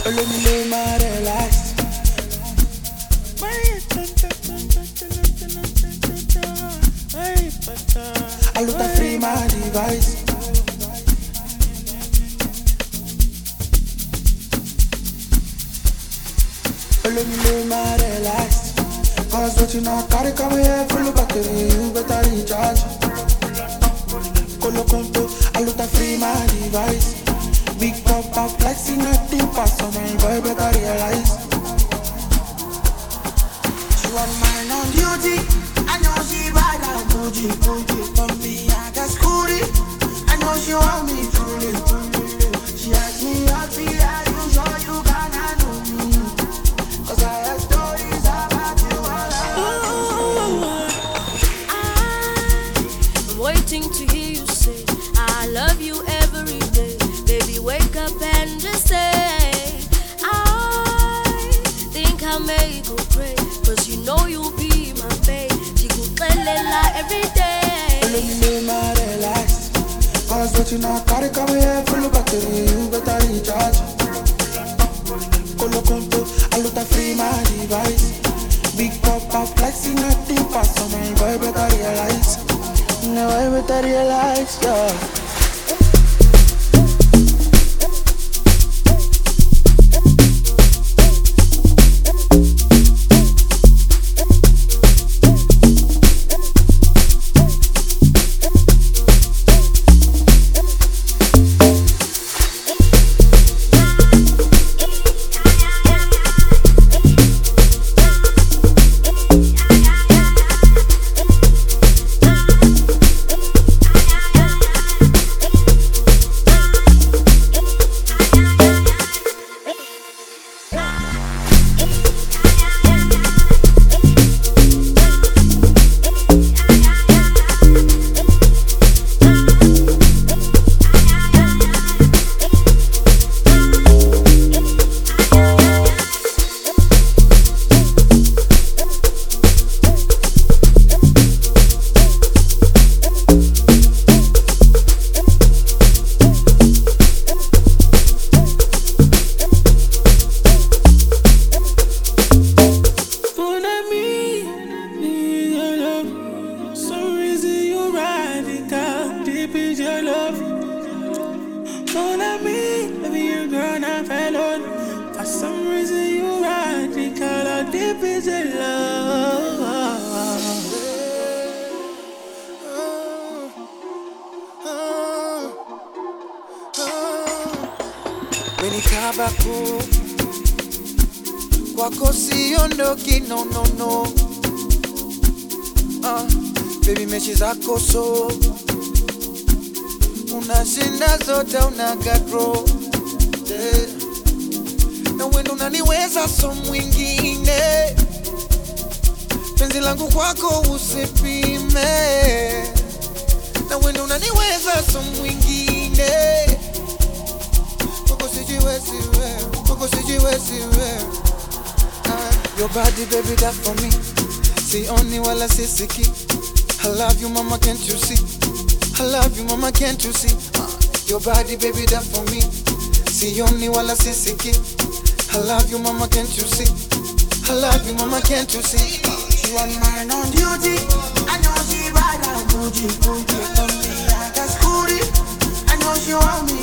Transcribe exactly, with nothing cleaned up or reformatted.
Let me lay my relax. I look to free my device. Let me lay my relax. Cause what you know, carry come here full of battery. You better recharge. Colo conto, I look to free my device. Big pop up flexing nothing pass on my boy better realize. She want mine on duty. I know she bad at bougie, bougie. For me I got scooty. I know she want me truly, truly. She asked me how to are you sure you gonna know me? Cause I have stories about you all I, I'm waiting to hear you say I love you every day. Baby, wake up and just say I think I may go pray. Cause you know you'll be my babe. She go like every day. Let me lay my relax. Cause what you know, carry come here full of battery. You better recharge. Colo conto, I look to free my device. Big pop up flexing nothing pass on my boy better realize. Now I better realize, yeah. Kabako kwako siondoki, no no no. uh, Baby mechi zako so unashinda zote unagadro, yeah. Na wendo unaniweza so mwingine, penzi langu kwako usipime. Na wendo unaniweza so mwingine, uh, your body, baby, that for me. See only while I say siki. I love you, mama, can't you see? I love you, mama, can't you see? Uh, your body, baby, that for me. See only while I say siki. I love you, mama, can't you see? I love you, mama, can't you see? Uh, she want mine on duty. I know she bad at bougie, bougie. For me, I got scooty. I know she want me.